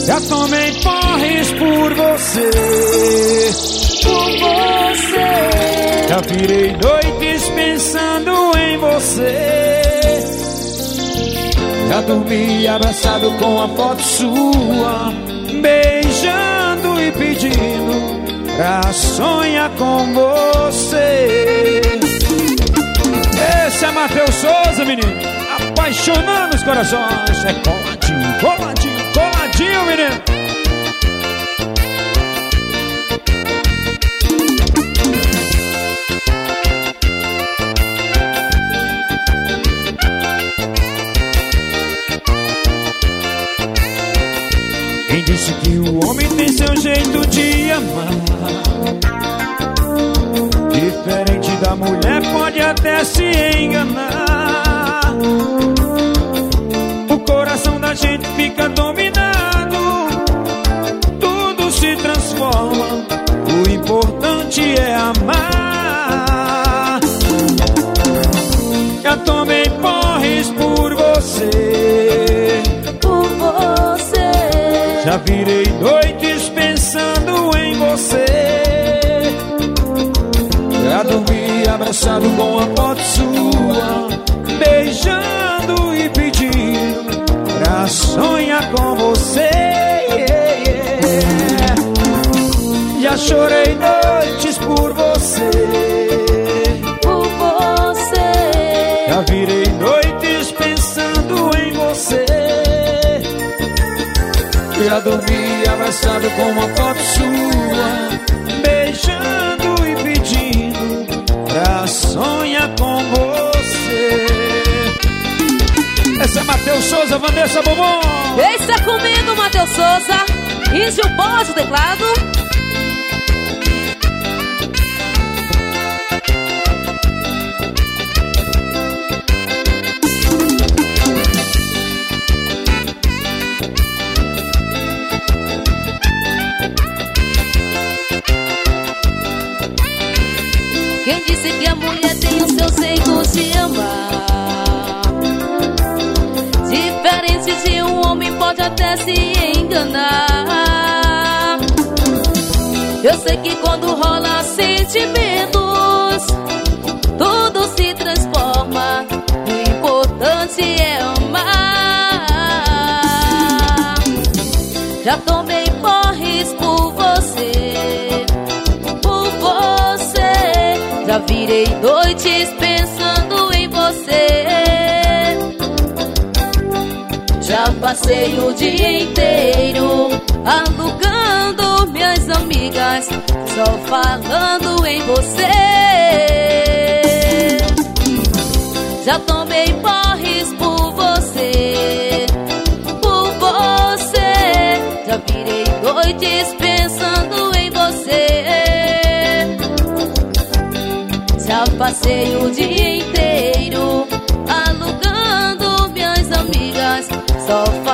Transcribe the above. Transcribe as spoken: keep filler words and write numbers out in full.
Já tomei porres por você, por você. já virei noites pensando em você. Já dormi abraçado com a foto sua, beijando e pedindo pra sonhar com você. Esse é Matheus Souza, menino, apaixonando os corações. É coladinho, coladinho, coladinho, menino. Quem disse que o homem tem seu jeito de amar? Diferente da mulher, pode até se enganar. O coração da gente fica dominado, tudo se transforma, o importante é amar. Já tomei porres por você, por você. já virei noites pensando em você. Já dormi abraçado com a foto sua, beijando e pedindo pra sonhar com você. Já chorei noites por você, por você. já virei noites pensando em você. Já dormi abraçado com uma foto sua, beijando e pedindo pra sonhar com você. Essa é Matheus Souza, Vanessa Bombom. Deixa comigo, Matheus Souza. E Gilberto, teclado. Quem disse que a mulher tem o seu jeito de amar? Diferente de um homem, pode até se enganar. Eu sei que quando rola sentimentos, tudo se transforma, o importante é amar. Já tomei porres por você, por você. Já virei noites pensando em você. Já passei o dia inteiro alugando minhas amigas, só falando em você. Já tomei porres por você, por você. Já virei noites pensando em você. Já passei o dia inteiro alugando minhas amigas, só